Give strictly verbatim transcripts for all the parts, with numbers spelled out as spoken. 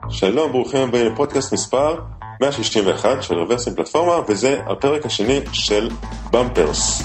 שלום, ברוכים הבאים לפודקאסט מספר מאה שישים ואחת של רוורסים פלטפורמה, וזה הפרק השני של במפרס.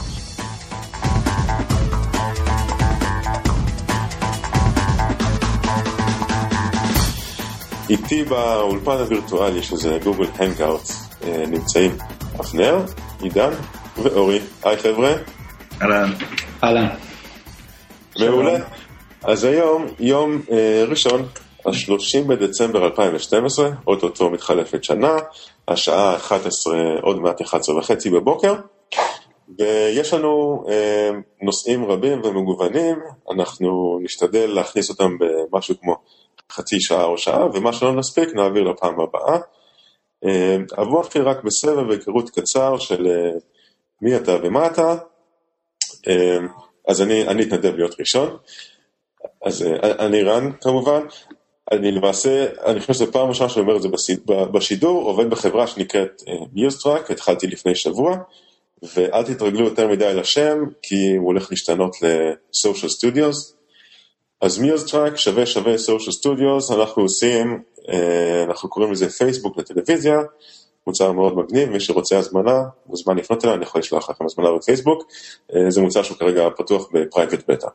איתי באולפן הווירטואלי שזה גוגל הנגאוטס נמצאים אבנר, עידן ואורי. היי חבר'ה. אהלן. אהלן. מעולה. אז היום יום אה, ראשון, ה-שלושים בדצמבר אלפיים ושתים עשרה, אוטוטו מתחלפת שנה, השעה אחת עשרה, עוד מעט אחת עשרה וחצי בבוקר, ויש לנו אה, נושאים רבים ומגוונים, אנחנו נשתדל להכניס אותם במשהו כמו חצי שעה או שעה, ומה שלא נספיק נעביר לפעם הבאה. אה, אבוא נתחיל רק בסבב היכרות קצר של אה, מי אתה ומה אתה, אה, אז אני, אני אתנדב להיות ראשון. אז אני רן כמובן, אני למעשה, אני חושב שזה פעם ראשונה שאני אומר את זה בשידור, עובד בחברה שנקראת מיוזטראק, התחלתי לפני שבוע, ואל תתרגלו יותר מדי לשם, כי הוא הולך להשתנות ל-Social Studios. אז מיוזטראק שווה שווה Social Studios, אנחנו עושים, אנחנו קוראים לזה פייסבוק לטלוויזיה, מוצר מאוד מגניב, מי שרוצה הזמנה, מוזמן לפנות אליי, אני יכול לשלוח לכם הזמנה בפייסבוק, זה מוצר שהוא כרגע פתוח בפרייבט בטא.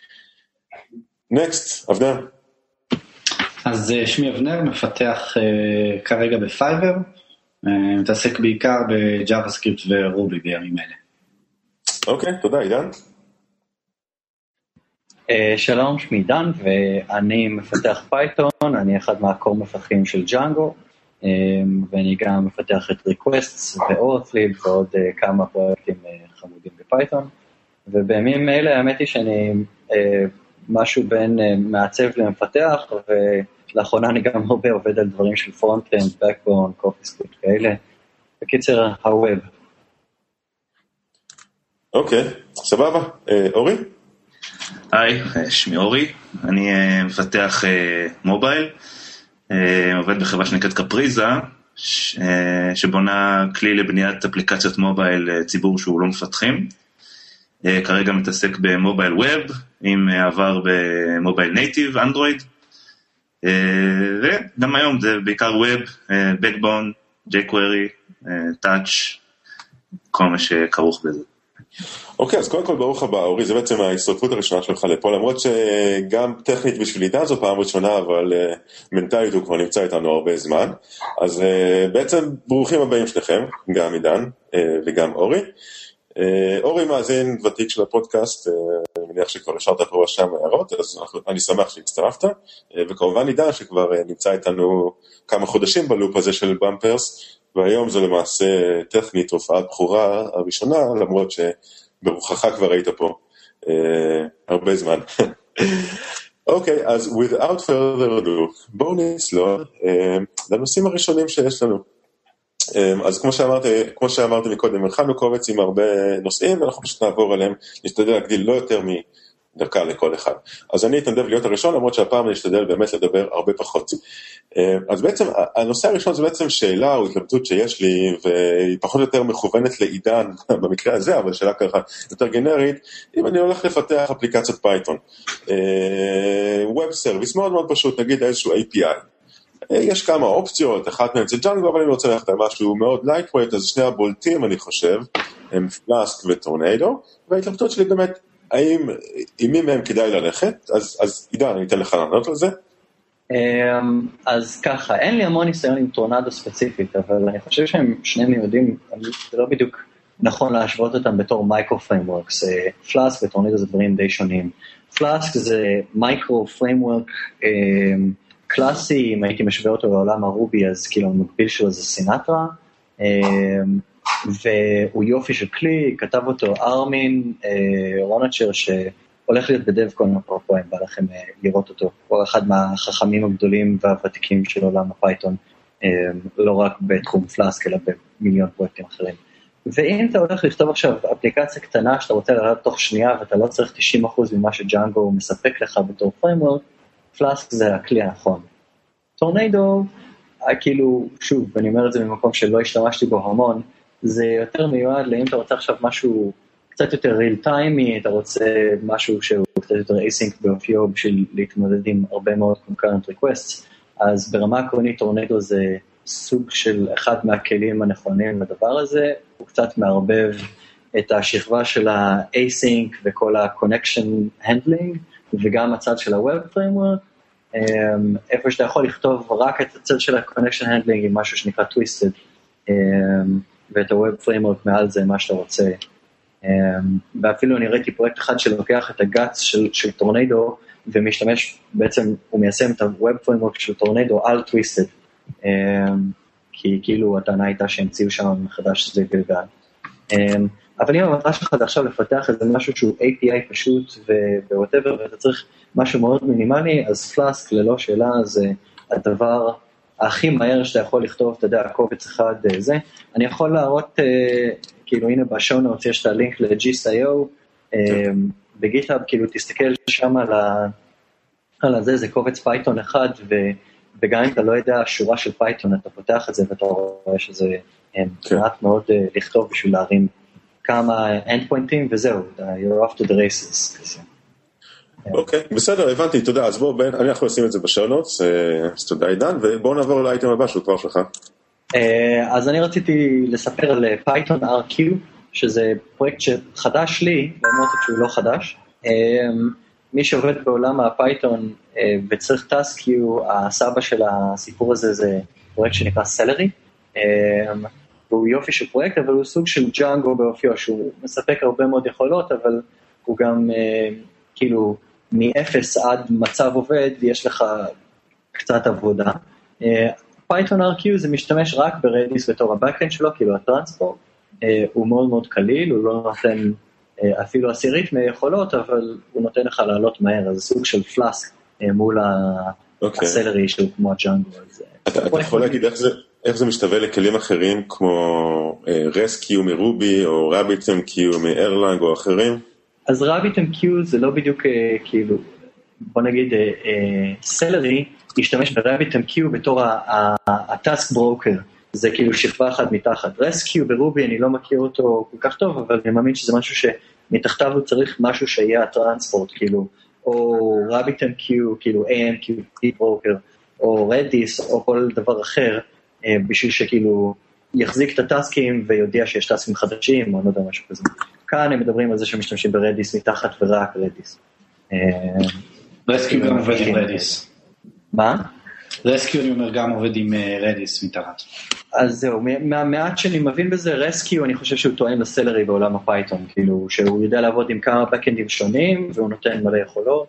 נקסט, אבנר. אז שמי אבנר, מפתח uh, כרגע בפייבר, uh, מתעסק בעיקר בג'אווה סקריפט ורובי בימים אלה. אוקיי, תודה, עידן. Uh, שלום, שמי עידן, ואני מפתח פייתון, אני אחד מהקור מפתחים של ג'אנגו, um, ואני גם מפתח את ריקווסטס ואורטליב ועוד uh, כמה פרויקטים uh, חמודים בפייתון, ובימים אלה האמת היא שאני... Uh, משהו בין uh, מעצב למפתח, ולאחרונה אני גם הרבה עובד על דברים של פרונט-אנד, בקבון, קופי סקריפט כאלה. בקיצר, הווב. אוקיי, סבבה. אורי? היי, שמי אורי, אני uh, מפתח uh, מובייל, uh, עובד בחברה שנקראת קפריזה, ש, uh, שבונה כלי לבניית אפליקציות מובייל uh, ציבור שהוא לא מפתחים. Uh, כרגע מתעסק במובייל ווב, עם עבר במובייל נייטיב, אנדרואיד, uh, וגם היום זה בעיקר ווב, uh, בקבון, ג'ייקווירי, טאץ', כל מה שכרוך בזה. אוקיי, אז קודם כל ברוך הבא, אורי, זה בעצם ההסתרפות הראשונה שלך לפה, למרות שגם טכנית בשביל עידן זו פעם ראשונה, אבל uh, מנטלית הוא כבר נמצא איתנו הרבה זמן, אז uh, בעצם ברוכים הבאים שניכם, גם עידן uh, וגם אורי. אורי מאזין ותיק של הפודקאסט, אני מניח שכבר השארת פה שם הערות, אז אני שמח שהצטרפת, וכמובן עידן שכבר נמצא איתנו כמה חודשים בלופ הזה של במפרס, והיום זו למעשה טכנית הופעת בחורה הראשונה, למרות שברוחך כבר היית פה הרבה זמן. אוקיי, אז without further ado, בואו נסלול לנושאים הראשונים שיש לנו. אז כמו שאמרתי, כמו שאמרתי מקודם, הכנו קובץ עם הרבה נושאים, ואנחנו פשוט נעבור עליהם, נשתדל להגדיל לא יותר מדקה לכל אחד. אז אני אתנדב להיות הראשון, למרות שהפעם אני אשתדל באמת לדבר הרבה פחות. אז בעצם, הנושא הראשון זה בעצם שאלה או התלבטות שיש לי, והיא פחות או יותר מכוונת לעידן במקרה הזה, אבל שאלה ככה יותר גנרית, אם אני הולך לפתח אפליקציית פייתון, ווב סרוויס מאוד מאוד פשוט, נגיד איזשהו איי פי איי, יש כמה אופציות, אחת מהן זה ג'אנגו, אבל אני רוצה ללכת על משהו מאוד lightweight, אז שני הבולטים אני חושב, הם פלאסק וטורנדו, וההתלבטות שלי באמת, האם, עם מי מהם כדאי ללכת, אז, אז עידן, אני אתן לך לענות על זה. אז ככה, אין לי המון ניסיון עם טורנדו ספציפית, אבל אני חושב שהם שניהם יודעים, זה לא בדיוק נכון להשוות אותם בתור מייקרו פריימוורקס, פלאסק וטורנדו זה דברים די שונים. פלאסק זה מייקרו פריימוורק, קלאסי, אם הייתי משווה אותו לעולם הרובי, אז כאילו המקביל שלו זה סינטרה, והוא יופי של כלי, כתב אותו ארמין רונצ'ר, שהולך להיות בדבקון אפרופו, אם בא לכם לראות אותו, הוא אחד מהחכמים הגדולים והוותיקים של עולם הפייתון, לא רק בתחום פלאסק, אלא במיליון פרויקטים אחרים. ואם אתה הולך לכתוב עכשיו אפליקציה קטנה, שאתה רוצה לראות תוך שנייה, ואתה לא צריך תשעים אחוז ממה שג'אנגו מספק לך בתור פריימוורק, פלאסק זה הכלי הנכון. טורנדו, כאילו, שוב, ואני אומר את זה ממקום שלא השתמשתי בו המון, זה יותר מיועד לאם אתה רוצה עכשיו משהו קצת יותר real time, אתה רוצה משהו שהוא קצת יותר async באופיו בשביל להתמודד עם הרבה מאוד concurrent requests, אז ברמה עקרונית טורנדו זה סוג של אחד מהכלים הנכונים לדבר הזה, הוא קצת מערבב את השכבה של ה-async וכל ה-connection handling, וגם הצד של ה-web framework, איפה שאתה יכול לכתוב רק את הצד של ה-connection handling עם משהו שנקרא twisted, ואת ה-web framework מעל זה מה שאתה רוצה. ואפילו אני ראיתי פרויקט אחד שלוקח את הגאץ של, של טורנדו, ומשתמש, בעצם הוא מיישם את ה-web framework של טורנדו על twisted, כי כאילו הטענה הייתה שהמציאו שם מחדש שזה גלגל. אבל אם המטרה שלך זה עכשיו לפתח איזה משהו שהוא איי פי איי פשוט ו-whatever, ואתה צריך משהו מאוד מינימלי, אז פלאסק ללא שאלה זה הדבר הכי מהר שאתה יכול לכתוב, אתה יודע, קובץ אחד זה. אני יכול להראות, כאילו הנה בשואו נוטס יש את הלינק ל-ג'יסט איי או, בגיטהאב, כאילו תסתכל שם על זה, זה קובץ פייתון אחד, וגם אם אתה לא יודע שורה של פייתון, אתה פותח את זה ואתה רואה שזה מעט מאוד לכתוב בשביל להרים כמה endpointים וזהו, you're off to the races. אוקיי, בסדר, הבנתי, תודה. אז בואו, אני יכול לשים את זה בשאונות, אז תודה עידן, ובואו נעבור לאייטם הבא שהוא כבר שלך. אז אני רציתי לספר על Python אר קיו, שזה פרויקט שחדש לי, למרות שהוא לא חדש. מי שעובד בעולם הפייתון וצריך task queue, הסבא של הסיפור הזה זה פרויקט שנקרא Celery, והוא יופי של פרויקט, אבל הוא סוג של ג'אנגו באופיו, שהוא מספק הרבה מאוד יכולות, אבל הוא גם כאילו מ-אפס עד מצב עובד, יש לך קצת עבודה. Python אר קיו זה משתמש רק ברדיס בתור הבקאנד שלו, כאילו הטרנספורט, הוא מאוד מאוד קליל, הוא לא נותן אפילו עשירית מיכולות, אבל הוא נותן לך לעלות מהר, אז זה סוג של פלאסק מול הסלרי שהוא כמו הג'אנגו. אתה יכול להגיד איך זה משתווה לכלים אחרים, כמו רסקיו מרובי, או רביטמקיו מארלנג או אחרים? אז רביטמקיו זה לא בדיוק כאילו, בוא נגיד, סלרי ישתמש ברביטמקיו בתור הטאסק ברוקר, זה כאילו שכבה אחת מתחת. רסקיו ברובי אני לא מכיר אותו כל כך טוב, אבל אני מאמין שזה משהו שמתחתיו הוא צריך משהו שיהיה הטרנספורט, כאילו, או רביטמקיו, כאילו איי אם קיו ברוקר, או רדיס, או כל דבר אחר, בשביל שכאילו יחזיק את הטאסקים ויודיע שיש טאסקים חדשים, או לא יודע משהו כזה. כאן הם מדברים על זה שמשתמשים ברדיס מתחת ורק רדיס. רסקיו גם עובד עם רדיס. מה? רסקיו אני אומר גם עובד עם רדיס מתחת. אז זהו, מהמעט שאני מבין בזה, רסקיו אני חושב שהוא טוען לסלרי בעולם הפייתון, כאילו שהוא יודע לעבוד עם כמה בקאנדים שונים, והוא נותן מלא יכולות.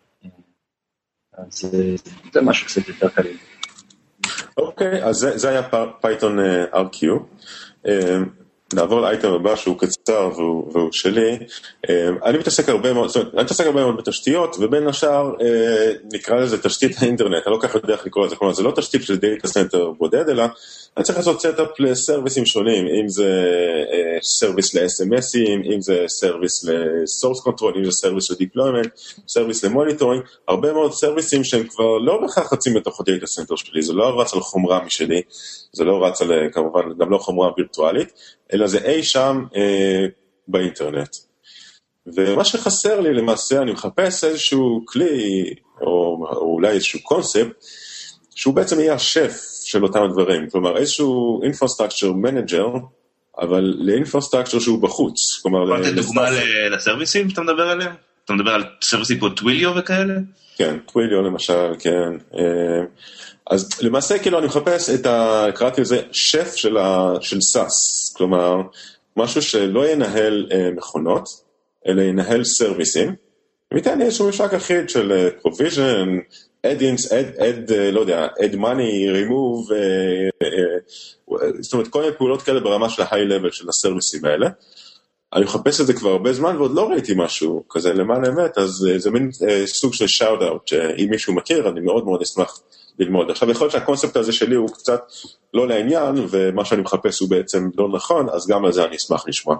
אז זה משהו קצת יותר קליל. אוקיי, אז זה, זה היה פייתון אר קיו. נעבור לאייטם הבא שהוא קצר והוא, והוא שלי. אני מתעסק הרבה מאוד, זאת אומרת, אני מתעסק הרבה מאוד בתשתיות, ובין השאר נקרא לזה תשתית האינטרנט, אני לא כך יודע איך לקרוא לזה, כלומר זה לא תשתית של דאטה סנטר בודד, אלא אני צריך לעשות סטאפ לסרוויסים שונים, אם זה סרוויס ל-אס אם אסים, אם זה סרוויס ל-source control, אם זה סרוויס ל-deployment, סרוויס ל-monitoring, הרבה מאוד סרוויסים שהם כבר לא בכך רצים בתוך הדאטה סנטר שלי, זה לא רץ על חומרה משלי, זה לא רץ על, כמובן, גם לא חומרה וירטואלית, אלא זה אי שם אה, באינטרנט. ומה שחסר לי למעשה, אני מחפש איזשהו כלי, או, או אולי איזשהו קונספט, שהוא בעצם יהיה השף של אותם הדברים, כלומר איזשהו infrastructure manager, אבל לאינפרסטרקצ'ר שהוא בחוץ, כלומר... אתה דוגמה לסרוויסים שאתה מדבר עליהם? אתה מדבר על סרוויסים פה טוויליו וכאלה? כן, טוויליו למשל, כן. אז למעשה כאילו אני מחפש את ה... קראתי לזה שף של, ה... של סאס, כלומר, משהו שלא ינהל מכונות, אלא ינהל סרוויסים, וייתן לי איזשהו ממשק אחיד של provision, add, add, add, לא יודע, add money, remove, זאת אומרת, כל מיני פעולות כאלה ברמה של ה-high level של הסרוויסים האלה. אני מחפש את זה כבר הרבה זמן, ועוד לא ראיתי משהו כזה למען האמת, אז זה מין סוג של shout-out, שאם מישהו מכיר, אני מאוד מאוד אשמח ללמוד. עכשיו, יכול להיות שהקונספט הזה שלי הוא קצת לא לעניין, ומה שאני מחפש הוא בעצם לא נכון, אז גם על זה אני אשמח לשמוע.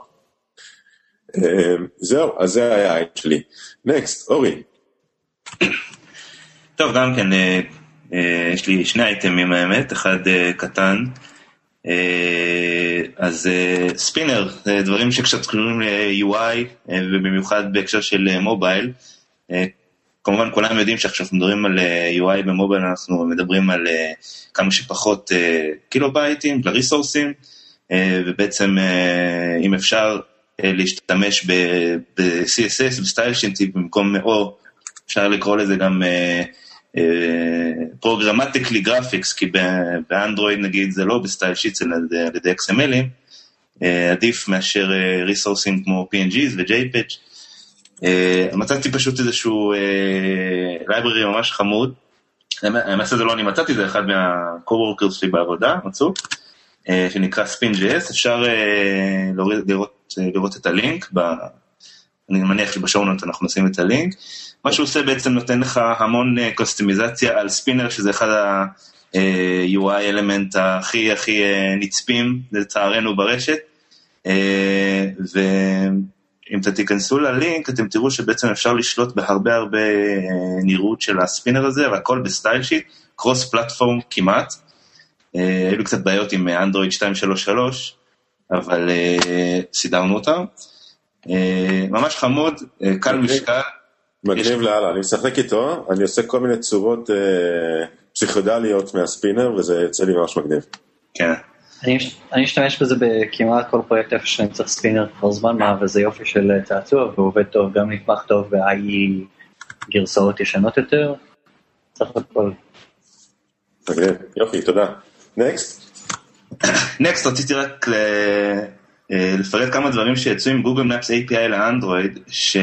זהו, אז זה היה העין שלי. נקסט, אורי. טוב, גם כן, יש לי שני אייטמים האמת, אחד קטן, אז ספינר, דברים שקצת קשורים ל-יו איי, ובמיוחד בהקשר של מובייל, כמובן כולם יודעים שעכשיו מדברים על יו איי במובייל, אנחנו מדברים על כמה שפחות קילובייטים לריסורסים, ובעצם אם אפשר להשתמש ב-סי אס אס, בסטייל שיט, במקום או אפשר לקרוא לזה גם פרוגרמטיקלי גרפיקס, כי באנדרואיד נגיד זה לא בסטייל שיט, זה על ידי אקס אם אל'ים, עדיף מאשר ריסורסים כמו פי אן ג'יז ו-ג'יי פי ג'. מצאתי פשוט איזשהו לייברי ממש חמוד, למעשה זה לא אני מצאתי, זה אחד מה-co-workers שלי בעבודה, מצאו, שנקרא Spin.js, אפשר לראות, לראות את הלינק, אני מניח שבשעונות אנחנו נשים את הלינק, מה שהוא עושה בעצם נותן לך המון קוסטומיזציה על ספינר, שזה אחד ה-יו איי אלמנט הכי הכי נצפים לצערנו ברשת, ואם אתם תיכנסו ללינק, אתם תראו שבעצם אפשר לשלוט בהרבה הרבה נראות של הספינר הזה, והכל בסטייל שיט, קרוס פלטפורם כמעט, היו קצת בעיות עם אנדרואיד שתיים שלוש שלוש, אבל סידרנו אותם, ממש חמוד, קל משקל. מגניב לאללה, אני משחק איתו, אני עושה כל מיני צורות פסיכודליות מהספינר, וזה יצא לי ממש מגניב. כן. אני אשתמש בזה בכמעט כל פרויקט איפה שאני צריך ספינר כבר זמן מה, וזה יופי של תעצוע, ועובד טוב, גם נתמך טוב, ב-איי אי גרסאות ישנות יותר, צריך הכל. מגניב, יופי, תודה. נקסט? נקסט, רציתי רק לפרט כמה דברים שיצאו עם גוגל מפס איי פי איי לאנדרואיד,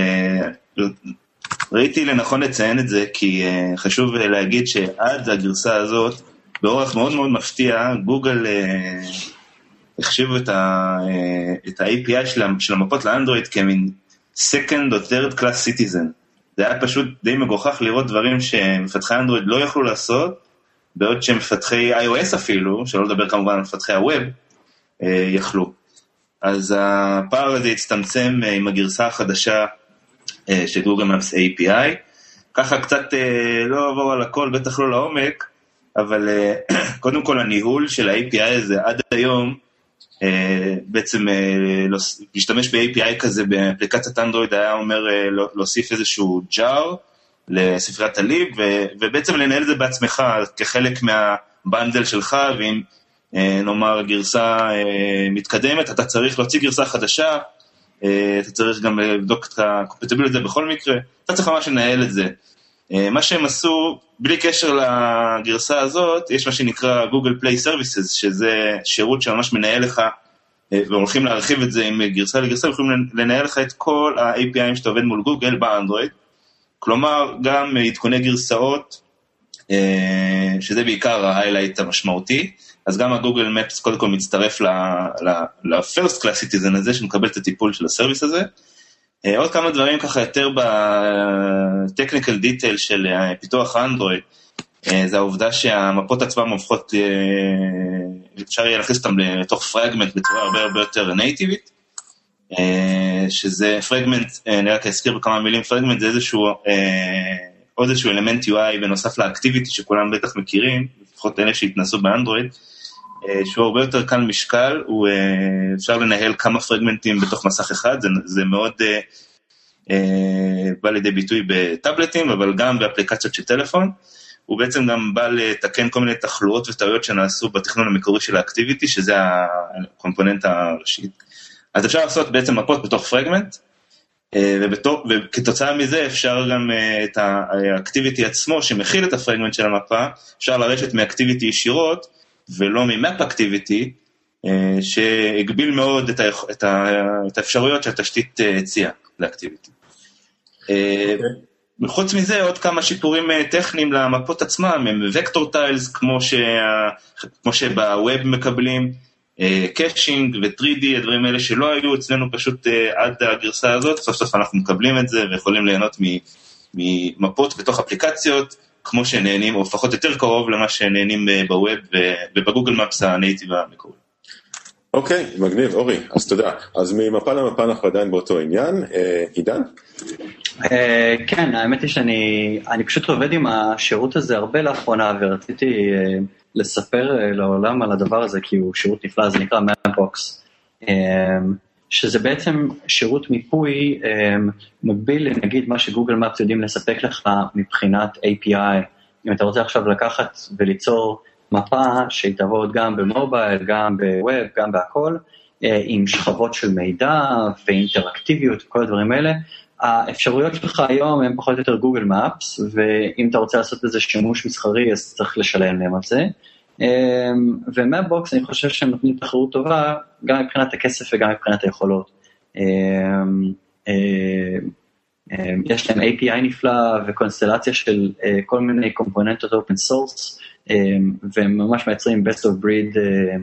שראיתי לנכון לציין את זה, כי חשוב להגיד שעד הגרסה הזאת, באורח מאוד מאוד מפתיע, גוגל החשיבו את ה-איי פי איי של המפות לאנדרואיד כמין second or third class citizen. זה היה פשוט די מגוחך לראות דברים שמפתחי אנדרואיד לא יכלו לעשות, בעוד שמפתחי iOS אפילו, שלא לדבר כמובן על מפתחי הווב, יכלו. אז הפער הזה הצטמצם עם הגרסה החדשה של גוגל מפס איי פי איי, ככה קצת לא עבור על הכל, בטח לא לעומק, אבל קודם כל הניהול של ה-איי פי איי הזה עד היום, בעצם להשתמש ב-איי פי איי כזה באפליקציית אנדרואיד היה אומר להוסיף איזשהו ג'אר לספריית הליב, ובעצם לנהל את זה בעצמך כחלק מהבנדל שלך, ואם נאמר גרסה מתקדמת, אתה צריך להוציא גרסה חדשה, אתה צריך גם לבדוק את הקומפטיביליות הזה בכל מקרה, אתה צריך ממש לנהל את זה. מה שהם עשו, בלי קשר לגרסה הזאת, יש מה שנקרא Google Play Services, שזה שירות שממש מנהל לך, והולכים להרחיב את זה עם גרסה לגרסה, ויכולים לנהל לך את כל ה-איי פי איי שאתה עובד מול גוגל באנדרואיד, כלומר גם עדכוני גרסאות, שזה בעיקר ה-highlight המשמעותי, אז גם הגוגל מפס קודם כל מצטרף ל-first class citizen הזה, שמקבל את הטיפול של הסרוויס הזה. עוד כמה דברים ככה יותר ב-technical detail של פיתוח אנדרואיד, זה העובדה שהמפות עצמם הופכות, אפשר יהיה להכניס אותם לתוך פרגמנט בצורה הרבה הרבה יותר נייטיבית, שזה פרגמנט, אני רק אזכיר בכמה מילים, פרגמנט זה איזשהו, עוד איזשהו אלמנט יו איי בנוסף לאקטיביטי שכולם בטח מכירים, לפחות אלה שהתנסו באנדרואיד, שהוא הרבה יותר קל משקל, הוא אפשר לנהל כמה פרגמנטים בתוך מסך אחד, זה, זה מאוד בא לידי ביטוי בטאבלטים, אבל גם באפליקציות של טלפון, הוא בעצם גם בא לתקן כל מיני תחלואות וטעויות שנעשו בתכנון המקורי של האקטיביטי, שזה הקומפוננט הראשית. אז אפשר לעשות בעצם מפות בתוך פרגמנט, ובתור, וכתוצאה מזה אפשר גם את האקטיביטי עצמו, שמכיל את הפרגמנט של המפה, אפשר לרשת מאקטיביטי ישירות, ולא ממאפ אקטיביטי, שהגביל מאוד את, ה, את, ה, את האפשרויות שהתשתית הציעה לאקטיביטי. Okay. חוץ מזה, עוד כמה שיפורים טכניים למפות עצמם, הם וקטור טיילס, כמו, שה, כמו שבווב מקבלים, קאשינג ו-תרי די, הדברים האלה שלא היו אצלנו פשוט עד הגרסה הזאת, סוף סוף אנחנו מקבלים את זה, ויכולים ליהנות ממפות בתוך אפליקציות, כמו שנהנים, או לפחות יותר קרוב למה שנהנים בווב ובגוגל מפס הנייטיב המקורי. אוקיי, מגניב, אורי, אז תודה. אז ממפה למפה אנחנו עדיין באותו עניין. עידן? כן, האמת היא שאני אני פשוט עובד עם השירות הזה הרבה לאחרונה, ורציתי לספר לעולם על הדבר הזה, כי הוא שירות נפלא, זה נקרא Mapbox. שזה בעצם שירות מיפוי מקביל לנגיד מה שגוגל מפס יודעים לספק לך מבחינת איי פי איי. אם אתה רוצה עכשיו לקחת וליצור מפה שהיא תעבוד גם במובייל, גם בווב, גם בהכל, עם שכבות של מידע ואינטראקטיביות וכל הדברים האלה, האפשרויות שלך היום הן פחות או יותר גוגל מפס, ואם אתה רוצה לעשות איזה שימוש מסחרי, אז צריך לשלם להם על זה. ומאפבוקס אני חושב שהם נותנים תחרות טובה, גם מבחינת הכסף וגם מבחינת היכולות. יש להם איי פי איי נפלא וקונסטלציה של כל מיני קומפוננטות אופן סורס, והם ממש מייצרים best of breed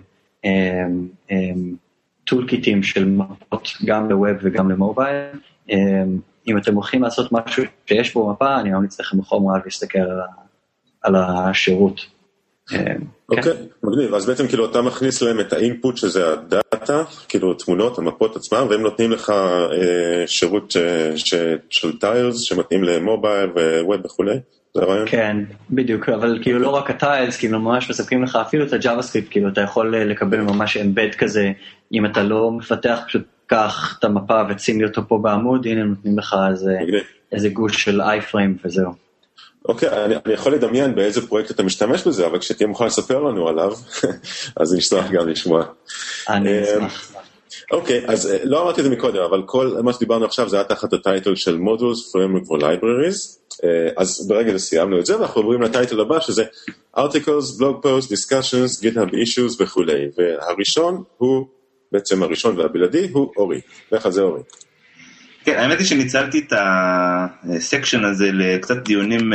טולקיטים של מפות גם לווב וגם למובייל. אם אתם הולכים לעשות משהו שיש בו מפה, אני ממליץ לכם בחום רב להסתכל על השירות. אוקיי, מגניב. אז בעצם כאילו אתה מכניס להם את האינפוט שזה הדאטה, כאילו תמונות, המפות עצמם, והם נותנים לך שירות של טיילס שמתאים למובייל וווב וכו'. זה הרעיון? כן, בדיוק, אבל כאילו לא רק הטיילס, כאילו ממש מספקים לך אפילו את הג'אווה-סקריפט, כאילו אתה יכול לקבל ממש אמבד כזה, אם אתה לא מפתח, פשוט קח את המפה ושים לי אותו פה בעמוד, הנה נותנים לך איזה גוש של איי-פריים וזהו. אוקיי, אני, אני יכול לדמיין באיזה פרויקט אתה משתמש בזה, אבל כשתהיה מוכן לספר לנו עליו, אז נשמח גם לשמוע. אני אשמח. אוקיי, אז לא אמרתי את זה מקודם, אבל כל מה שדיברנו עכשיו זה היה תחת הטייטל של Modules, Framework ו-Libraries, אז ברגע זה סיימנו את זה, ואנחנו עוברים לטייטל הבא, שזה Articles, Blog Posts, Discussions, GitHub Issues וכו'. והראשון הוא, בעצם הראשון והבלעדי, הוא אורי. לך על זה אורי. כן, האמת היא שניצלתי את הסקשן הזה לקצת דיונים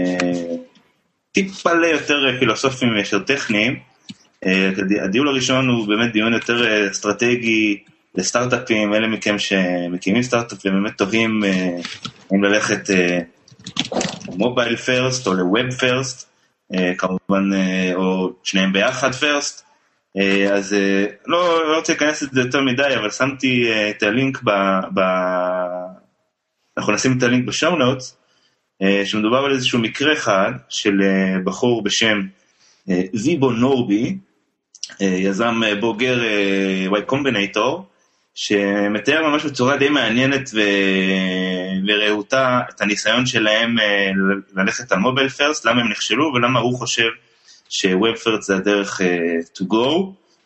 טיפה ליותר פילוסופיים ויותר טכניים. הדיון הראשון הוא באמת דיון יותר אסטרטגי לסטארט-אפים, אלה מכם שמקימים סטארט-אפים באמת טובים אם ללכת מובייל פרסט או לווב פרסט, כמובן, או שניהם ביחד פרסט. אז לא, לא רוצה להיכנס את זה יותר מדי, אבל שמתי את הלינק ב... ב... אנחנו נשים את הלינק בשואו נוטס, שמדובר על איזשהו מקרה אחד של בחור בשם ויבו נורבי, יזם בוגר Y Combinator, שמתאר ממש בצורה די מעניינת ו... ורעותה את הניסיון שלהם ללכת על מובייל פרסט, למה הם נכשלו ולמה הוא חושב שווב פרסט זה הדרך to go.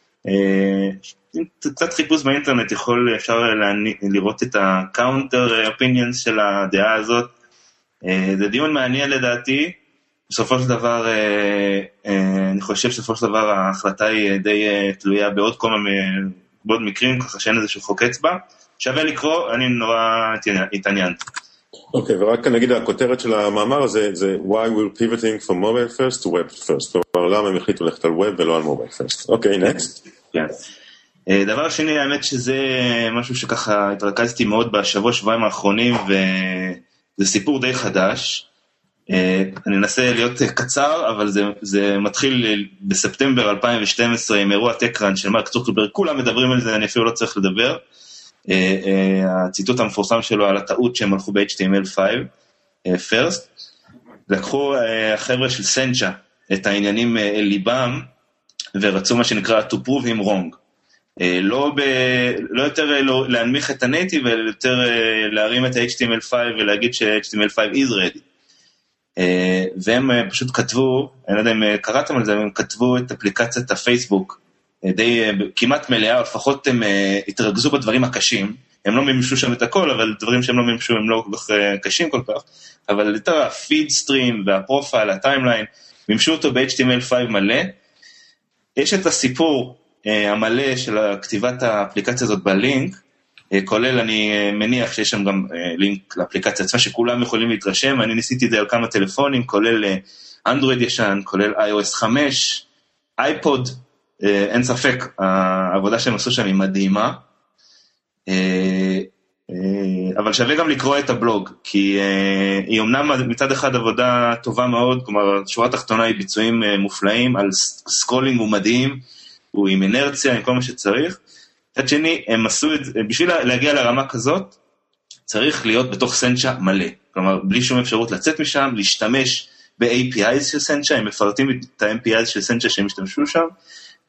קצת חיפוש באינטרנט יכול, אפשר לראות את ה-counter opinions של הדעה הזאת. זה דיון מעניין לדעתי. בסופו של דבר, אני חושב בסופו של דבר ההחלטה היא די תלויה בעוד כל מיני, בעוד מקרים, ככה שאין איזשהו חוק אצבע. שווה לקרוא, אני נורא התעניין. אוקיי, ורק נגיד הכותרת של המאמר הזה, זה why we're pivoting from mobile first to web first. כלומר, למה הם החליטו ללכת על web ולא על mobile first. אוקיי, next. כן. דבר שני, האמת שזה משהו שככה התרכזתי מאוד בשבוע שבועיים האחרונים, וזה סיפור די חדש. אני אנסה להיות קצר, אבל זה, זה מתחיל בספטמבר אלפיים ושתים עשרה עם אירוע טקראנץ' של מרק צוקרברג, כולם מדברים על זה, אני אפילו לא צריך לדבר. הציטוט המפורסם שלו על הטעות שהם הלכו ב-אייץ' טי אם אל חמש first, לקחו החבר'ה של סנצ'ה את העניינים אל ליבם, ורצו מה שנקרא to prove him wrong. לא, ב, לא יותר לא, להנמיך את הנייטיב, אלא יותר להרים את ה-אייץ' טי אם אל חמש ולהגיד ש-אייץ' טי אם אל חמש is ready. והם פשוט כתבו, אני לא יודע אם קראתם על זה, הם כתבו את אפליקציית הפייסבוק, די כמעט מלאה, לפחות הם התרכזו בדברים הקשים, הם לא ממשו שם את הכל, אבל דברים שהם לא ממשו הם לא קשים כל כך, אבל יותר הפיד סטרים והפרופייל, הטיימליין, ממשו אותו ב-אייץ' טי אם אל חמש מלא. יש את הסיפור המלא של כתיבת האפליקציה הזאת בלינק, כולל אני מניח שיש שם גם לינק לאפליקציה עצמה שכולם יכולים להתרשם, אני ניסיתי את זה על כמה טלפונים, כולל אנדרואיד ישן, כולל איי או אס חמש, אייפוד, אין ספק, העבודה שהם עשו שם היא מדהימה, אבל שווה גם לקרוא את הבלוג, כי היא אומנם מצד אחד עבודה טובה מאוד, כלומר שורה תחתונה היא ביצועים מופלאים, על סקרולינג הוא מדהים, הוא עם אנרציה, עם כל מה שצריך. מצד שני, הם עשו את זה, בשביל להגיע לרמה כזאת, צריך להיות בתוך סנצ'ה מלא. כלומר, בלי שום אפשרות לצאת משם, להשתמש ב-איי פי איז של סנצ'ה, הם מפרטים את ה-איי פי איז של סנצ'ה שהם השתמשו שם,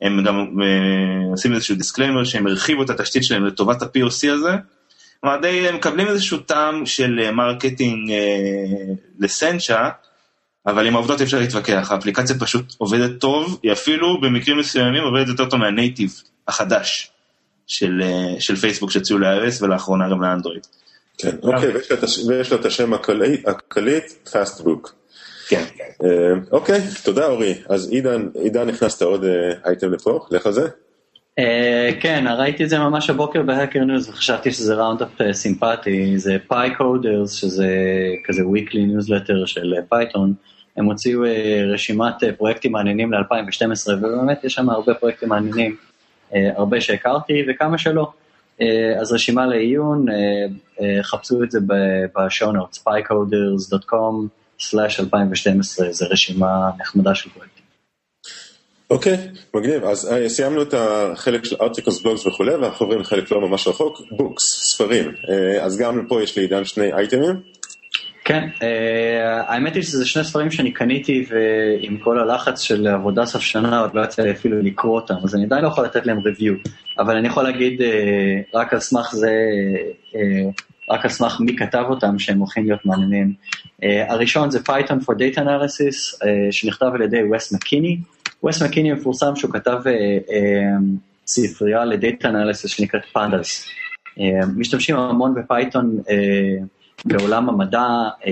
הם גם עושים איזשהו דיסקליימר שהם הרחיבו את התשתית שלהם לטובת ה-פי או סי הזה, כלומר די הם מקבלים איזשהו טעם של מרקטינג לסנצ'ה, אבל עם העובדות אפשר להתווכח, האפליקציה פשוט עובדת טוב, היא אפילו במקרים מסוימים עובדת יותר טוב מהנייטיב החדש של, של פייסבוק שציעו ל-iOS ולאחרונה גם לאנדרואיד. כן, אוקיי, ויש לו את השם הקליט, פאסטבוק. כן. אוקיי, תודה אורי. אז עידן, עידן נכנסת עוד אייטם לפה, לך על זה? כן, ראיתי את זה ממש הבוקר בהקר ניוז, וחשבתי שזה ראונד-אפ סימפטי, זה PyCoders, שזה כזה weekly newsletter של פייתון, הם הוציאו רשימת פרויקטים מעניינים ל-אלפיים ושתים עשרה, ובאמת יש שם הרבה פרויקטים מעניינים, הרבה שהכרתי וכמה שלא. אז רשימה לעיון, חפשו את זה בשואו נוטס, pycoders דוט קום סלאש אלפיים ושתים עשרה, זה רשימה נחמדה של פרויקטים. אוקיי, מגניב. אז סיימנו את החלק של ארטיקלס, בלוגס וכו', ואנחנו עוברים לחלק לא ממש רחוק, בוקס, ספרים. אז גם פה יש לי עידן שני אייטמים. כן, האמת היא שזה שני ספרים שאני קניתי, ועם כל הלחץ של עבודה סוף שנה, עוד לא יצא אפילו לקרוא אותם, אז אני עדיין לא יכול לתת להם ריוויו, אבל אני יכול להגיד רק על סמך זה, רק על סמך מי כתב אותם, שהם הולכים להיות מעניינים. הראשון זה Python for Data Analysis, שנכתב על ידי וס מקיני. וס מקיני מפורסם שהוא כתב ספרייה לדאטה אנליסיס שנקראת פנדס. משתמשים המון בפייתון בעולם המדע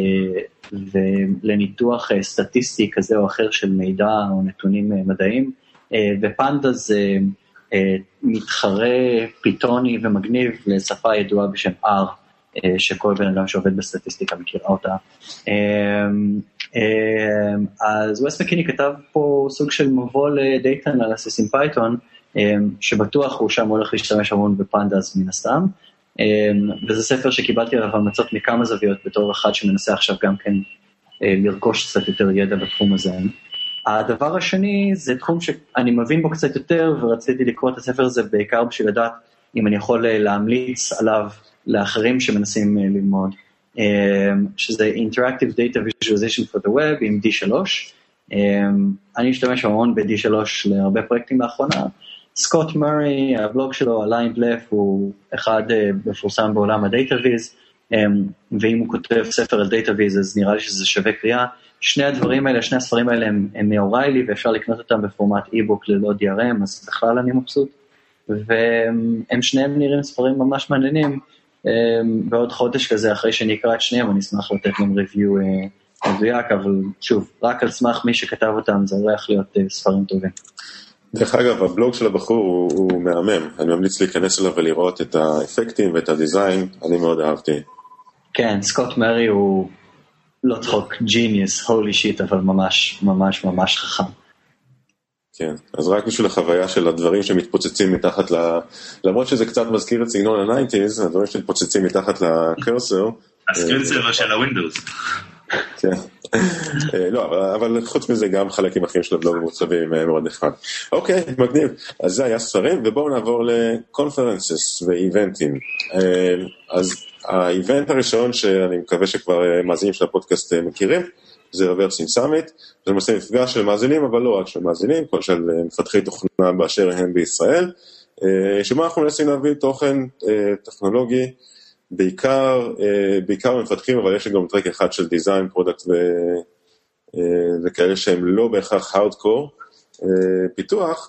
ולניתוח סטטיסטי כזה או אחר של מידע או נתונים מדעיים, ופנדס זה מתחרה פיתוני ומגניב לשפה ידועה בשם R, שכל בן אדם שעובד בסטטיסטיקה מכירה אותה. אז וס מקיני כתב פה סוג של מבוא לדאטה אנליסיס עם פייתון, שבטוח הוא שם הולך להשתמש המון בפנדס מן הסתם, וזה ספר שקיבלתי עליו המלצות מכמה זוויות בתור אחד שמנסה עכשיו גם כן לרכוש קצת יותר ידע בתחום הזה. הדבר השני זה תחום שאני מבין בו קצת יותר, ורציתי לקרוא את הספר הזה בעיקר בשביל לדעת אם אני יכול להמליץ עליו לאחרים שמנסים ללמוד, שזה Interactive Data Visualization for the Web עם די שלוש. אני משתמש המון ב-די שלוש להרבה פרויקטים לאחרונה. סקוט מרי, הבלוג שלו, Aligned Left, הוא אחד מפורסם בעולם ה-Data Viz, ואם הוא כותב ספר על Data Viz, אז נראה לי שזה שווה קריאה. שני הדברים האלה, שני הספרים האלה הם, הם מאוריילי, ואפשר לקנות אותם בפורמט e-book ללא די אר אם, אז בכלל אני מבסוט. והם שניהם נראים ספרים ממש מעניינים, בעוד חודש כזה, אחרי שאני אקרא את שניהם, אני אשמח לתת להם ריוויו מדויק, אבל שוב, רק על סמך מי שכתב אותם, זה הולך להיות ספרים טובים. דרך אגב, הבלוג של הבחור הוא, הוא מהמם, אני ממליץ להיכנס אליו ולראות את האפקטים ואת הדיזיין, אני מאוד אהבתי. כן, סקוט מרי הוא לא צחוק, ג'יניוס, הולי שיט, אבל ממש ממש ממש חכם. כן, אז רק בשביל החוויה של הדברים שמתפוצצים מתחת ל... למרות שזה קצת מזכיר את סגנון ה-תשעים, הדברים שמתפוצצים מתחת לקרסר. הסקרין סרבר של הווינדוס. כן, לא, אבל חוץ מזה גם חלקים אחרים של הבלוג מוצבים מאוד נחמד. אוקיי, מגניב. אז זה היה ספרים, ובואו נעבור לקונפרנסס ואיבנטים. אז האיבנט הראשון שאני מקווה שכבר מאזינים של הפודקאסט מכירים, זה רוורסים סאמיט, זה למעשה מפגש של מאזינים, אבל לא רק של מאזינים, כל של מפתחי תוכנה באשר הם בישראל, שמה אנחנו מנסים להביא תוכן טכנולוגי, בעיקר, בעיקר מפתחים, אבל יש גם טרק אחד של דיזיין, פרודקט וכאלה שהם לא בהכרח הארדקור, פיתוח.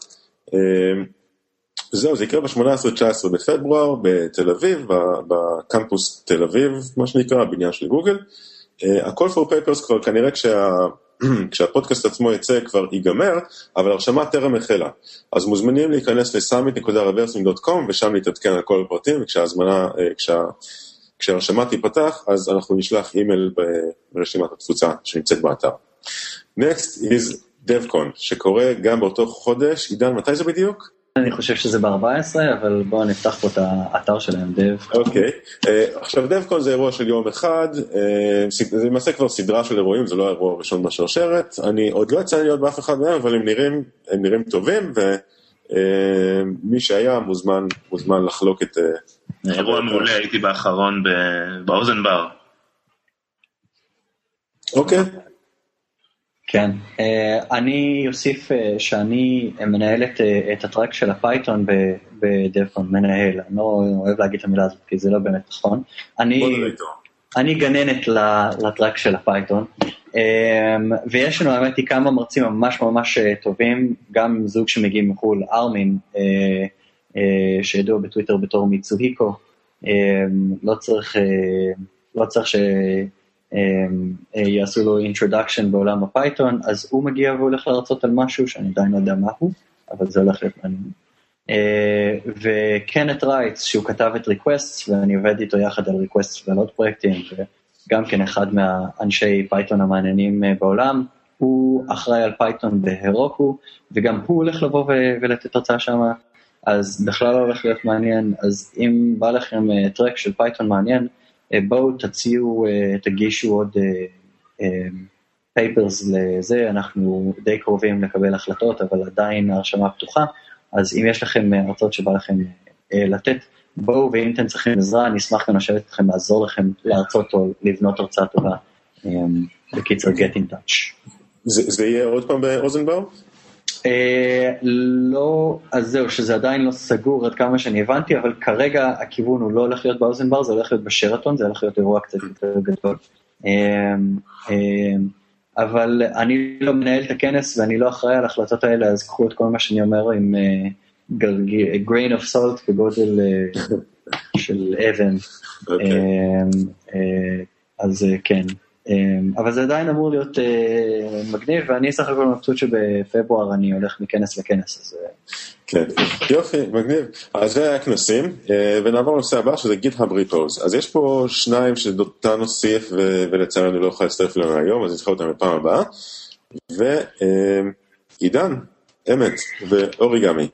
זהו, זה יקרה ב-שמונה עשרה תשע עשרה בפברואר, בתל אביב, בקמפוס תל אביב, מה שנקרא, בניין של גוגל. ה-Call for Papers כבר כנראה כשה, כשהפודקאסט עצמו יצא כבר ייגמר, אבל הרשמה טרם החלה. אז מוזמנים להיכנס ל-summit דוט רוורסים דוט קום ושם להתעדכן על כל הפרטים, וכשההזמנה, כשה, כשהרשמה תיפתח, אז אנחנו נשלח אימייל ברשימת התפוצה שנמצאת באתר. Next is DevCon, שקורה גם באותו חודש. עידן, מתי זה בדיוק? אני חושב שזה ב-ארבע עשרה, אבל בואו נפתח פה את האתר שלהם, דב. אוקיי, עכשיו דבקון זה אירוע של יום אחד, זה למעשה כבר סדרה של אירועים, זה לא האירוע הראשון בשרשרת, אני עוד לא יצא להיות באף אחד מהם, אבל הם נראים, הם נראים טובים, ומי שהיה מוזמן, מוזמן לחלוק את... אירוע מעולה, הייתי באחרון באוזן בר. אוקיי. כן, אני אוסיף שאני מנהל את הטרק של הפייתון בדבקון, מנהל, אני לא אוהב להגיד את המילה הזאת, כי זה לא באמת נכון. אני גננת לטרק של הפייתון, ויש לנו האמת היא כמה מרצים ממש ממש טובים, גם זוג שמגיעים מחול, ארמין, שידוע בטוויטר בתור מיצוהיקו, לא צריך, לא צריך ש... יעשו לו introduction בעולם הפייתון, אז הוא מגיע והולך להרצות על משהו שאני עדיין לא יודע מה הוא, אבל זה הולך להיות מעניין. וקנט רייטס, שהוא כתב את requests, ואני עובד איתו יחד על requests ועל עוד פרויקטים, וגם כן אחד מהאנשי פייתון המעניינים בעולם, הוא אחראי על פייתון בהרוקו, וגם הוא הולך לבוא ולתת הרצאה שם, אז בכלל לא הולך להיות מעניין, אז אם בא לכם טרק של פייתון מעניין, בואו תציעו, תגישו עוד פייפרס לזה, אנחנו די קרובים לקבל החלטות, אבל עדיין הרשמה פתוחה, אז אם יש לכם הרצאות שבא לכם לתת, בואו, ואם אתם צריכים עזרה, אני אשמח גם לשבת אתכם, לעזור לכם להרצות או לבנות הרצאה טובה, בקיצר get in touch. זה יהיה עוד פעם באוזנבאום? לא, אז זהו, שזה עדיין לא סגור עד כמה שאני הבנתי, אבל כרגע הכיוון הוא לא הולך להיות באוזנבר, זה הולך להיות בשרתון, זה הולך להיות אירוע קצת יותר גדול. אבל אני לא מנהל את הכנס ואני לא אחראי על ההחלטות האלה, אז קחו את כל מה שאני אומר עם grain of salt בגודל של אבן. אז כן. אבל זה עדיין אמור להיות מגניב, ואני סך הכל מבסוט שבפברואר אני הולך מכנס לכנס. כן, יופי, מגניב. אז זה היה כנסים, ונעבור לנושא הבא שזה GitHub Repos. אז יש פה שניים שדותה נוסיף, ולצערנו לא יכול להצטרף לנו היום, אז נצטרך אותם בפעם הבאה. ועידן, אמת, ואוריגמי.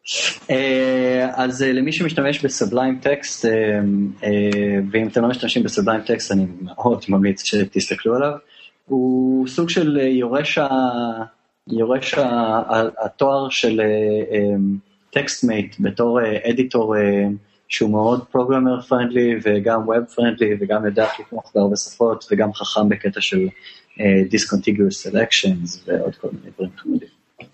אז למי שמשתמש בסבליים טקסט, ואם אתם לא משתמשים בסבליים טקסט, אני מאוד ממליץ שתסתכלו עליו, הוא סוג של יורש, יורש התואר של טקסטמייט בתור אדיטור שהוא מאוד פרוגרמר פרנדלי וגם ווב פרנדלי וגם יודע לתמוך בהרבה שפות וגם חכם בקטע של discontiguous selections ועוד כל מיני דברים חמודים.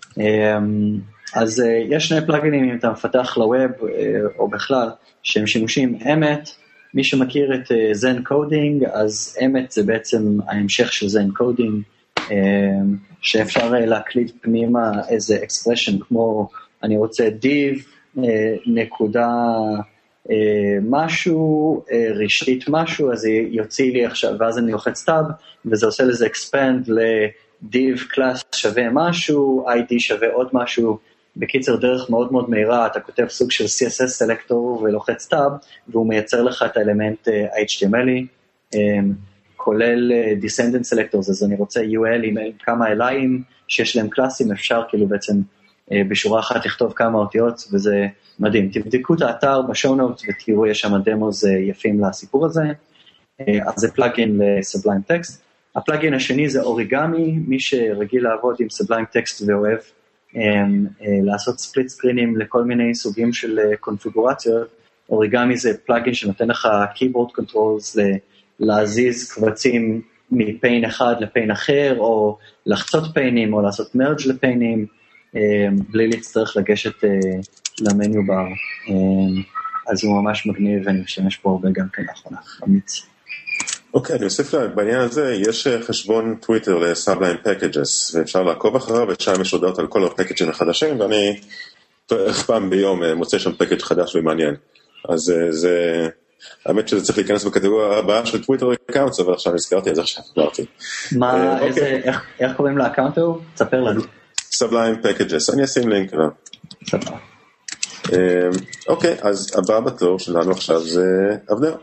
אז uh, יש שני פלאגינים אם אתה מפתח לווב uh, או בכלל שהם שימושים אמת, מי שמכיר את זן uh, קודינג, אז אמת זה בעצם ההמשך של זן קודינג, uh, שאפשר uh, להקליד פנימה איזה expression כמו אני רוצה div uh, נקודה uh, משהו, uh, רשתית משהו, אז יוציא לי עכשיו, ואז אני לוחץ טאב, וזה עושה לזה expand ל-div class שווה משהו, איי די שווה עוד משהו, בקיצר דרך מאוד מאוד מהירה, אתה כותב סוג של סי אס אס סלקטור ולוחץ טאב, והוא מייצר לך את האלמנט אייץ' טי אם אל, כולל descendant selectors, אז אני רוצה יו אל עם כמה אליים שיש להם קלאסים, אפשר כאילו בעצם בשורה אחת לכתוב כמה אותיות, וזה מדהים. תבדקו את האתר בשואו נוטס ותראו, יש שם דמוס יפים לסיפור הזה, אז זה פלאגין לסבליים טקסט. הפלאגין השני זה אוריגמי, מי שרגיל לעבוד עם סבליים טקסט ואוהב, לעשות ספליט סקרינים לכל מיני סוגים של קונפיגורציות. אוריגמי זה פלאגין שנותן לך keyboard controls להזיז קבצים מפיין אחד לפיין אחר, או לחצות פיינים, או לעשות מרג' לפיינים, בלי להצטרך לגשת למניו בר. אז הוא ממש מגניב, ואני משתמש פה הרבה גם כן לאחרונה, אמיץ. אוקיי, אני אוסיף לה, בעניין הזה יש חשבון טוויטר לסאבליים פקאג'ס, ואפשר לעקוב אחריו, ושם יש הודעות על כל הפקאג'ים החדשים, ואני איך פעם ביום מוצא שם פקאג' חדש ומעניין. אז זה, האמת שזה צריך להיכנס בקטגוריה הבאה של טוויטר אקאונטס, אבל עכשיו נזכרתי את זה עכשיו, אמרתי. מה, איזה, איך קוראים לאקאונט הוא? תספר לנו. סאבליים פקאג'ס, אני אשים לינק. סבבה. אוקיי, אז הבא בתור שלנו עכשיו זה אבנר.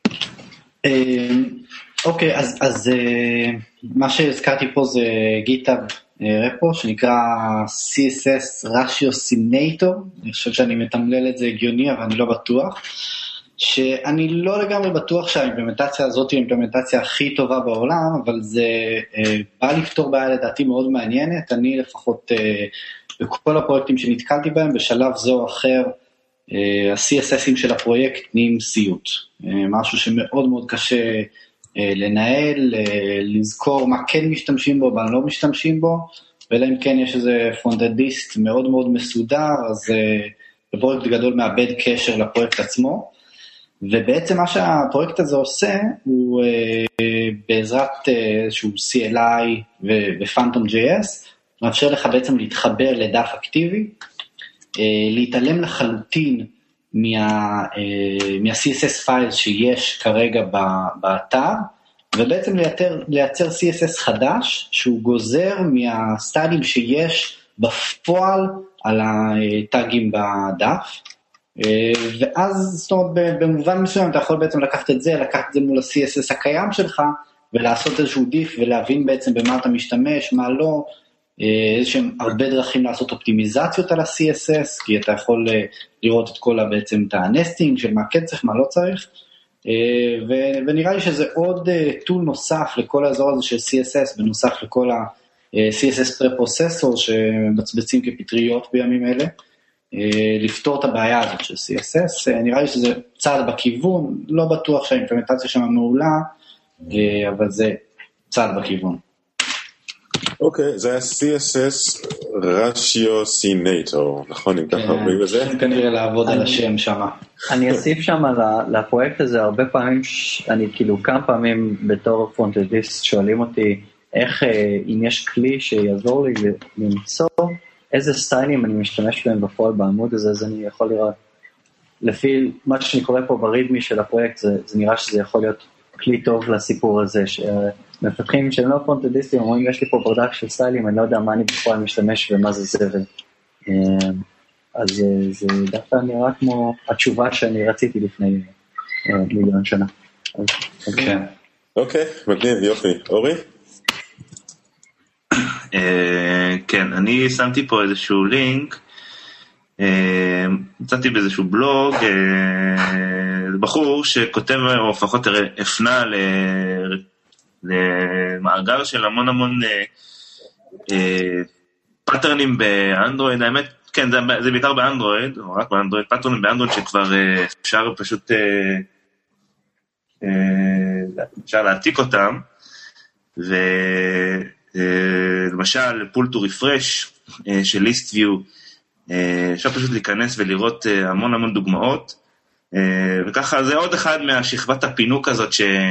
אוקיי, אז, אז מה שהזכרתי פה זה GitHub רפו, שנקרא סי אס אס Ratio Simulator, אני חושב שאני מתמלל את זה הגיוני, אבל אני לא בטוח, שאני לא לגמרי בטוח שהאימפלמנטציה הזאת היא האימפלמנטציה הכי טובה בעולם, אבל זה בא לפתור בעיה לדעתי מאוד מעניינת, אני לפחות בכל הפרויקטים שנתקלתי בהם, בשלב זו או אחר, ה-סי אס אס'ים של הפרויקט נהיים סיוט, משהו שמאוד מאוד קשה לנהל, לזכור מה כן משתמשים בו, מה לא משתמשים בו, ואלה אם כן יש איזה פרונטנדיסט מאוד מאוד מסודר, אז בפרויקט גדול מאבד קשר לפרויקט עצמו, ובעצם מה שהפרויקט הזה עושה, הוא בעזרת איזשהו סי אל איי ו-Phantom ג'יי אס, מאפשר לך בעצם להתחבר לדף אקטיבי, להתעלם לחלוטין מה, מה-סי אס אס files שיש כרגע באתר, ובעצם לייצר, לייצר סי אס אס חדש, שהוא גוזר מהסטיילים שיש בפועל על הטאגים בדף, ואז זאת אומרת, במובן מסוים אתה יכול בעצם לקחת את זה, לקחת את זה מול ה-סי אס אס הקיים שלך, ולעשות איזשהו דיף, ולהבין בעצם במה אתה משתמש, מה לא, איזשהם הרבה דרכים לעשות אופטימיזציות על ה-סי אס אס, כי אתה יכול לראות את כל בעצם את הנסטינג של מה כן צריך, מה לא צריך, ונראה לי שזה עוד טול נוסף לכל האזור הזה של סי אס אס, בנוסף לכל ה-סי אס אס פרפרוססור שמצבצים כפטריות בימים אלה, לפתור את הבעיה הזאת של סי אס אס, נראה לי שזה צעד בכיוון, לא בטוח שהאימפלמנטציה שם מעולה, אבל זה צעד בכיוון. אוקיי, זה היה סי אס אס Ratiocinator, נכון, אם ככה אומרים לזה? כנראה לעבוד על השם שם. אני אוסיף שם לפרויקט הזה, הרבה פעמים, אני כאילו כמה פעמים בתור פרונטנדיסט שואלים אותי, איך אם יש כלי שיעזור לי למצוא, איזה סטיילים אני משתמש בהם בפועל בעמוד הזה, אז אני יכול לראות, לפי מה שאני קורא פה ברידמי של הפרויקט, זה, זה נראה שזה יכול להיות כלי טוב לסיפור הזה, שמפתחים שהם לא פרונטנדיסטים, אומרים, יש לי פה ברדק של סטיילים, אני לא יודע מה אני בפועל משתמש ומה זה זה, אז זה דווקא נראה כמו התשובה שאני רציתי לפני מיליון שנה. כן. אוקיי, מגניב, יופי. אורי? כן, אני שמתי פה איזשהו לינק, מצאתי באיזשהו בלוג, בחור שכותב, או לפחות הפנה למאגר של המון המון פאטרנים באנדרואיד, האמת, כן, זה בעיקר באנדרואיד, או רק באנדרואיד, פאטרנים באנדרואיד שכבר אפשר פשוט, אפשר להעתיק אותם, ולמשל, pull to refresh של list view, אפשר פשוט להיכנס ולראות המון המון דוגמאות, וככה זה עוד אחד מהשכבת הפינוק הזאת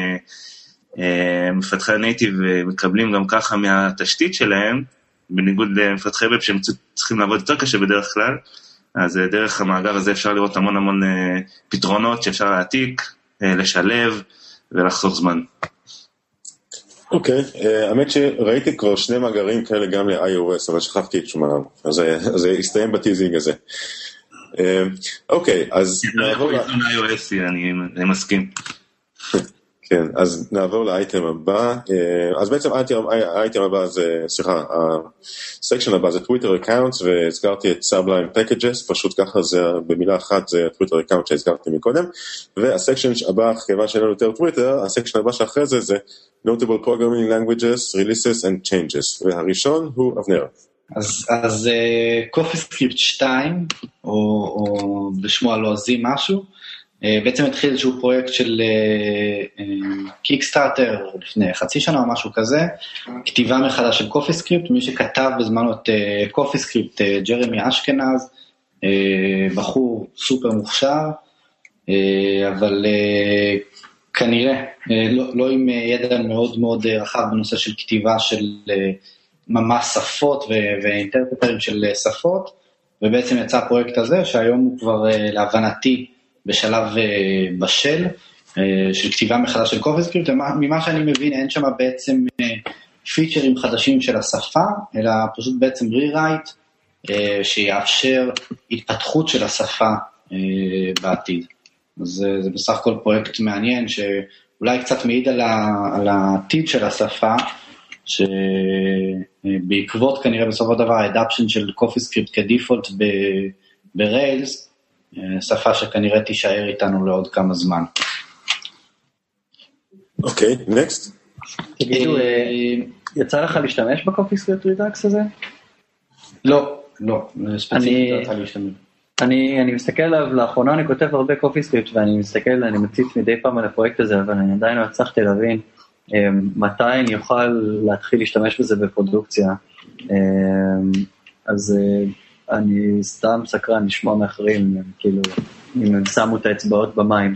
שמפתחי נייטיב מקבלים גם ככה מהתשתית שלהם, בניגוד למפתחי ווב שהם צריכים לעבוד יותר קשה בדרך כלל, אז דרך המאגר הזה אפשר לראות המון המון פתרונות שאפשר להעתיק, לשלב ולחסוך זמן. אוקיי, האמת שראיתי כבר שני מאגרים כאלה גם ל-iOS, אבל שכחתי את שומם, אז זה הסתיים בטיזינג הזה. אוקיי, אז נעבור ל-iOS, אני מסכים. כן, אז נעבור לאייטם הבא, אז בעצם האייטם הבא זה, סליחה, הסקשן הבא זה טוויטר אקאונטס, והזכרתי את Sublime Packages, פשוט ככה זה, במילה אחת זה טוויטר אקאונט שהזכרתי מקודם, והסקשן הבא, כיוון שאין לנו יותר טוויטר, הסקשן הבא שאחרי זה זה Notable Programming Languages, Releases and Changes, והראשון הוא אבנר. אז, אז CoffeeScript שתיים, או, או בשמו הלועזי משהו, בעצם התחיל איזשהו פרויקט של קיקסטארטר לפני חצי שנה או משהו כזה, כתיבה מחדש של CoffeeScript, מי שכתב בזמנו את CoffeeScript, ג'רמי אשכנז, בחור סופר מוכשר, אבל כנראה לא, לא עם ידע מאוד מאוד רחב בנושא של כתיבה של ממש שפות ואינטרפרטרים של שפות, ובעצם יצא הפרויקט הזה שהיום הוא כבר להבנתי בשלב בשל, של כתיבה מחדש של CoffeeScript, ממה שאני מבין אין שם בעצם פיצ'רים חדשים של השפה, אלא פשוט בעצם rewrite, שיאפשר התפתחות של השפה בעתיד. אז זה בסך הכל פרויקט מעניין, שאולי קצת מעיד על, ה, על העתיד של השפה, שבעקבות כנראה בסופו דבר האדאפשן של CoffeeScript כדיפולט בריילס, שפה שכנראה תישאר איתנו לעוד כמה זמן. אוקיי, נקסט. תגידו, יצא לך להשתמש ב-CoffeeScript Redux הזה? לא, לא, ספציפית לא יצא להשתמש. אני, אני מסתכל עליו, לאחרונה אני כותב הרבה קופי סקריפט, ואני מסתכל, אני מציץ מדי פעם על הפרויקט הזה, אבל אני עדיין לא הצלחתי להבין מתי אני אוכל להתחיל להשתמש בזה בפרודוקציה. אז אני סתם סקרן לשמוע מאחרים, כאילו, אם הם שמו את האצבעות במים.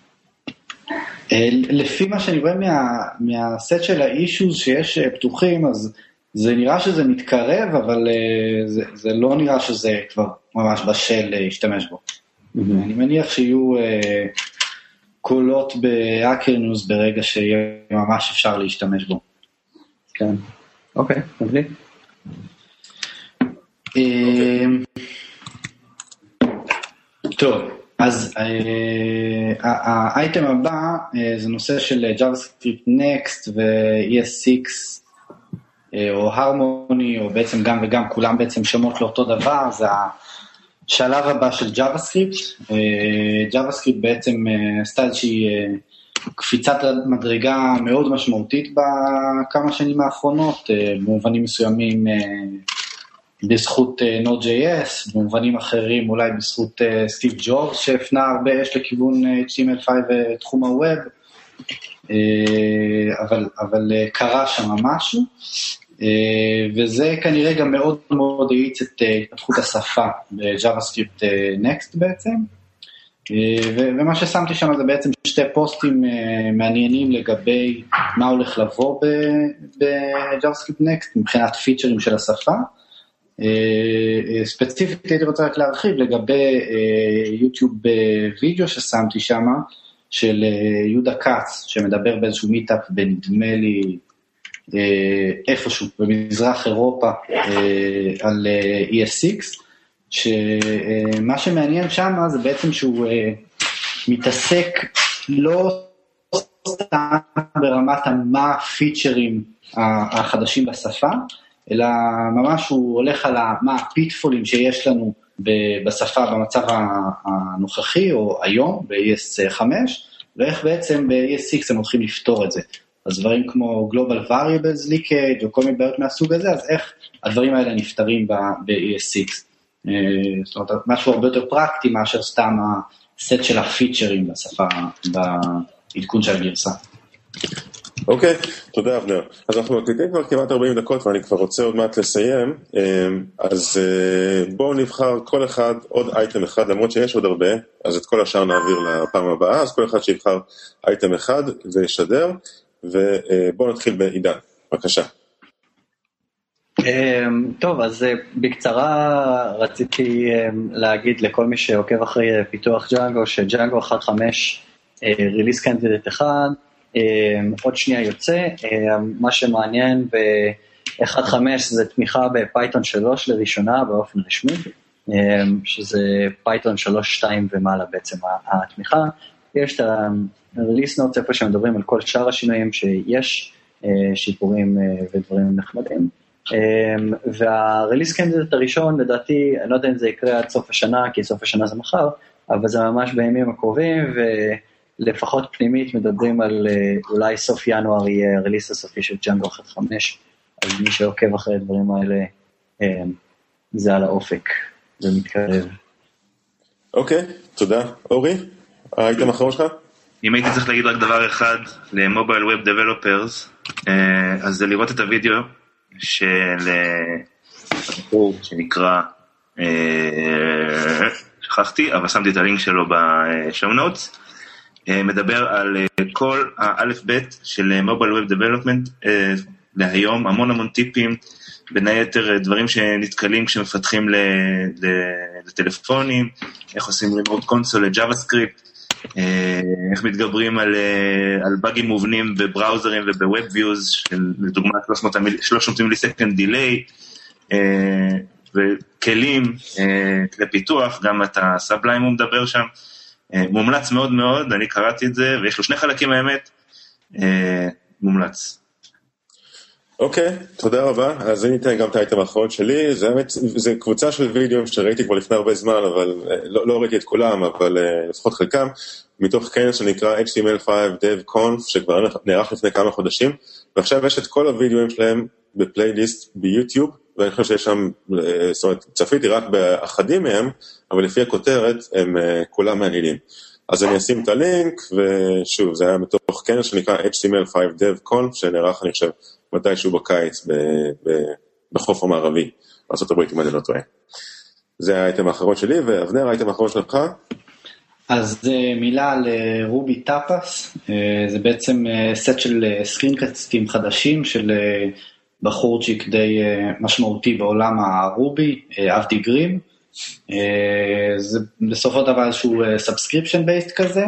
לפי מה שאני רואה מה, מהסט של האישוז שיש פתוחים, אז זה נראה שזה מתקרב, אבל זה, זה לא נראה שזה כבר ממש בשל להשתמש בו. Mm-hmm. אני מניח שיהיו uh, קולות בהאקר ניוז ברגע שיהיה ממש אפשר להשתמש בו. כן, אוקיי, מבלי. טוב, אז האייטם הבא זה נושא של JavaScript Next ו-E S six או Harmony, או בעצם גם וגם, כולם בעצם שמות לאותו דבר, זה השלב הבא של JavaScript. JavaScript בעצם עשתה איזושהי קפיצת מדרגה מאוד משמעותית בכמה שנים האחרונות, במובנים מסוימים בזכות Node.js, במובנים אחרים אולי בזכות סטיב ג'ובס, שהפנה הרבה אש לכיוון H T M L five ותחום הווב, אבל, אבל קרה שם משהו, וזה כנראה גם מאוד מאוד האיץ את התפתחות השפה ב-JavaScript Next בעצם, ומה ששמתי שם זה בעצם שתי פוסטים מעניינים לגבי מה הולך לבוא ב-JavaScript Next מבחינת פיצ'רים של השפה. ספציפית הייתי רוצה רק להרחיב לגבי יוטיוב וידאו ששמתי שם של יהודה קאץ שמדבר באיזשהו מיטאפ בנדמה לי איפשהו במזרח אירופה על E S six, שמה שמעניין שם זה בעצם שהוא מתעסק לא סתם ברמת מה הפיצ'רים החדשים בשפה, אלא ממש הוא הולך על מה הפיטפולים שיש לנו בשפה במצב הנוכחי או היום ב-E S five, ואיך בעצם ב-E S six הם הולכים לפתור את זה. אז דברים כמו Global Variables Leakage או כל מיני בעיות מהסוג הזה, אז איך הדברים האלה נפתרים ב-E S six. זאת אומרת, משהו הרבה יותר פרקטי מאשר סתם הסט של הפיצ'רים בשפה, בעדכון של הגרסה. אוקיי, תודה אבנר. אז אנחנו מקליטים כבר כמעט ארבעים דקות ואני כבר רוצה עוד מעט לסיים, אז בואו נבחר כל אחד עוד אייטם אחד, למרות שיש עוד הרבה, אז את כל השאר נעביר לפעם הבאה, אז כל אחד שיבחר אייטם אחד וישדר, ובואו נתחיל בעידן, בבקשה. טוב, אז בקצרה רציתי להגיד לכל מי שעוקב אחרי פיתוח ג'אנגו, שג'אנגו אחת נקודה חמש ריליס קנדידט אחד, עוד שנייה יוצא, מה שמעניין ב-אחת נקודה חמש זה תמיכה בפייתון שלוש לראשונה באופן רשמי, שזה פייתון שלוש נקודה שתיים ומעלה בעצם התמיכה, יש את ה-release notes איפה שמדברים על כל שאר השינויים שיש שיפורים ודברים נחמדים, וה-release candidate הראשון לדעתי, אני לא יודע אם זה יקרה עד סוף השנה, כי סוף השנה זה מחר, אבל זה ממש בימים הקרובים, ולפחות פנימית מדברים על אולי סוף ינואר יהיה ה-release הסופי של ג'אנגו אחת נקודה חמש, אז מי שעוקב אחרי הדברים האלה, זה על האופק, זה מתקרב. אוקיי, תודה. אורי, האייטם האחרון שלך? אם הייתי צריך להגיד רק דבר אחד למובייל ווב דבלופרס, אז זה לראות את הוידאו של בחור שנקרא, שכחתי, אבל שמתי את הלינק שלו בשואו נוטס, מדבר על כל האלף בית של מובייל ווב דבלופמנט להיום, המון המון טיפים, בין היתר דברים שנתקלים כשמפתחים לטלפונים, איך עושים רימוט קונסול לג'אווה-סקריפט, איך מתגברים על, על בגים מובנים בבראוזרים ובווב ויוז, לדוגמה שלוש מאות מיליסקנד דיליי, וכלים לפיתוח, גם את הסאבליים הוא מדבר שם, מומלץ מאוד מאוד, אני קראתי את זה, ויש לו שני חלקים האמת, מומלץ. אוקיי, תודה רבה. אז אני אתן גם את האייטם האחרון שלי. זה, האמת, זה קבוצה של וידאוים שראיתי כבר לפני הרבה זמן, אבל לא, לא ראיתי את כולם, אבל לפחות חלקם, מתוך כנס שנקרא H T M L five DevConf, שכבר נערך לפני כמה חודשים, ועכשיו יש את כל הוידאוים שלהם בפלייליסט ביוטיוב, ואני חושב שיש שם, זאת אומרת, צפיתי רק באחדים מהם, אבל לפי הכותרת הם כולם מעניינים. אז אני אשים את הלינק, ושוב, זה היה מתוך כנס שנקרא אייץ' טי אם אל חמש DevConf, שנערך, אני חושב, מתישהו בקיץ, בחוף המערבי, בארצות הברית, אם אני לא טועה. זה האייטם האחרון שלי, ואבנר, האייטם האחרון שלך? אז מילה על רובי טאפס, זה בעצם סט של סקרינקאסטים חדשים, של בחורצ'יק די משמעותי בעולם הרובי, אבדי גרים, זה בסופו של דבר איזשהו סאבסקריפשן בייסט כזה,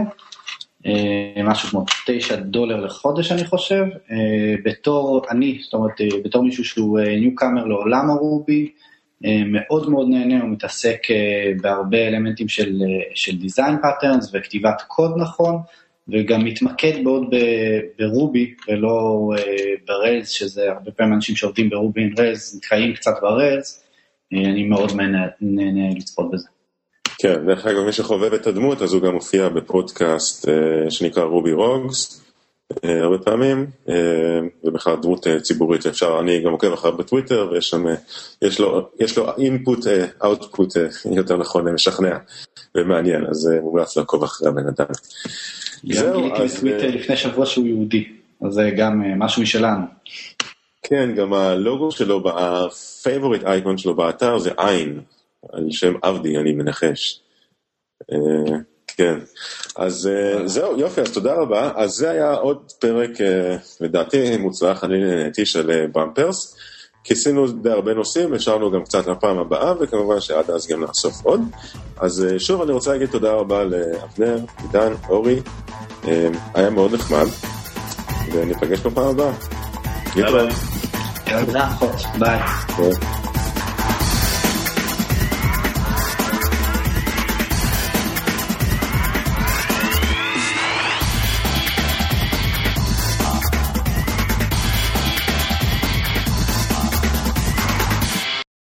משהו כמו תשע דולר לחודש אני חושב, בתור אני, זאת אומרת בתור מישהו שהוא ניוקאמר לעולם הרובי, מאוד מאוד נהנה, הוא מתעסק בהרבה אלמנטים של, של דיזיין פאטרנס וכתיבת קוד נכון, וגם מתמקד מאוד ברובי ולא ברלס, שזה הרבה פעמים אנשים שעובדים ברובי עם רלס, מתחיים קצת ברלס, אני מאוד נהנה לצפות בזה. כן, דרך אגב, מי שחובב את הדמות, אז הוא גם מופיע בפודקאסט שנקרא רובי רוגס, הרבה פעמים, ובכלל דמות ציבורית אפשר, אני גם עוקב אחריו בטוויטר, ויש שם, יש לו, יש לו input, output, יותר נכון, משכנע ומעניין, אז מומלץ לעקוב אחרי הבן אדם. גם גיליתי בטוויטר לפני שבוע שהוא יהודי, אז זה גם משהו משלנו. כן, גם הלוגו שלו, הפייבוריט אייקון שלו באתר זה עין, על שם עבדי, אני מנחש. כן, אז זהו, יופי, אז תודה רבה. אז זה היה עוד פרק, לדעתי מוצלח, אני נהניתי של במפרס. כיסינו די הרבה נושאים, השארנו גם קצת לפעם הבאה, וכמובן שעד אז גם נאסוף עוד. אז שוב אני רוצה להגיד תודה רבה לאבנר, עידן, אורי. היה מאוד נחמד, וניפגש בפעם הבאה. ביי ביי. תודה, ביי.